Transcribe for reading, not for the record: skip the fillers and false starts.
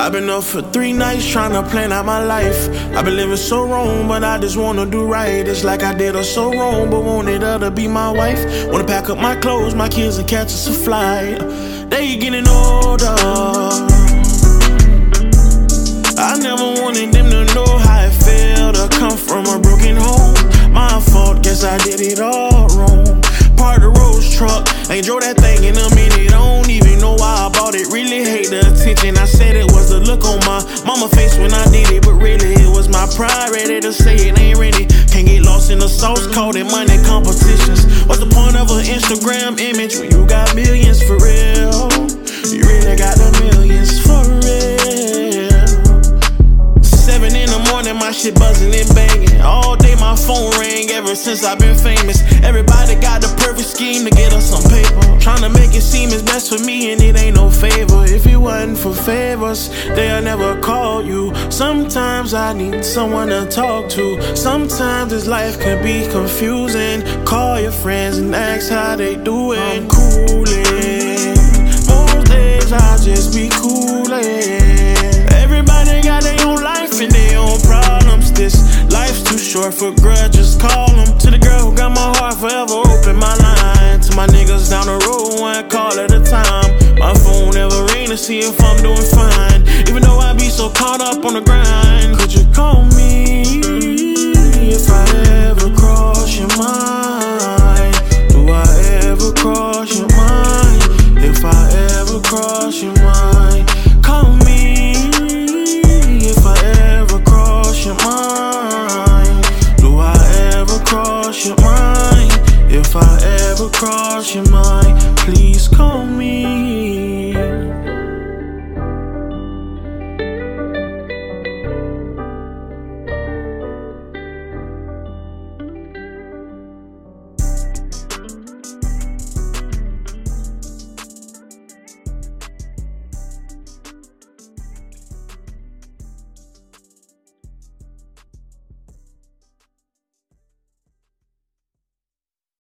I've been up for 3 nights trying to plan out my life. I've been living so wrong, but I just wanna do right. It's like I did her so wrong, but wanted her to be my wife. Wanna pack up my clothes, my kids, and catch us a flight. They getting older. I never wanted them to know how it felt to come from a broken home. My fault, guess I did it all wrong. Part of the Rolls truck, ain't drove that thing in a minute. I don't even know why I bought it. Really hate the attention. I said it was the look on my mama face when I did it, but really it was my pride ready to say it ain't ready. Can't get lost in the sauce, called it money competitions. What's the point of an Instagram image when you got millions for real? You really got the millions for real. 7 in the morning, my shit buzzing and banging. All day my phone rang ever since I've been famous. Everybody got the perfect scheme to get us some paper. Tryna make it seem it's best for me and it ain't no favor. If it wasn't for favors, they'll never call you. Sometimes I need someone to talk to. Sometimes this life can be confusing. Call your friends and ask how they doing. I'm coolin'. Most days I just be coolin'. Everybody got their own life and their own problems. This life's too short for grudges, call them. To the girl who got my heart forever, open my line. To my niggas down the road, one call at a time. My phone never ring to see if I'm doing fine. Even though I be so caught up on the grind. Could you call me if I ever cross your mind? Do I ever cross your mind? If I ever cross your mind, call me if I ever cross your mind. Do I ever cross your mind? If I ever cross your mind, please call me.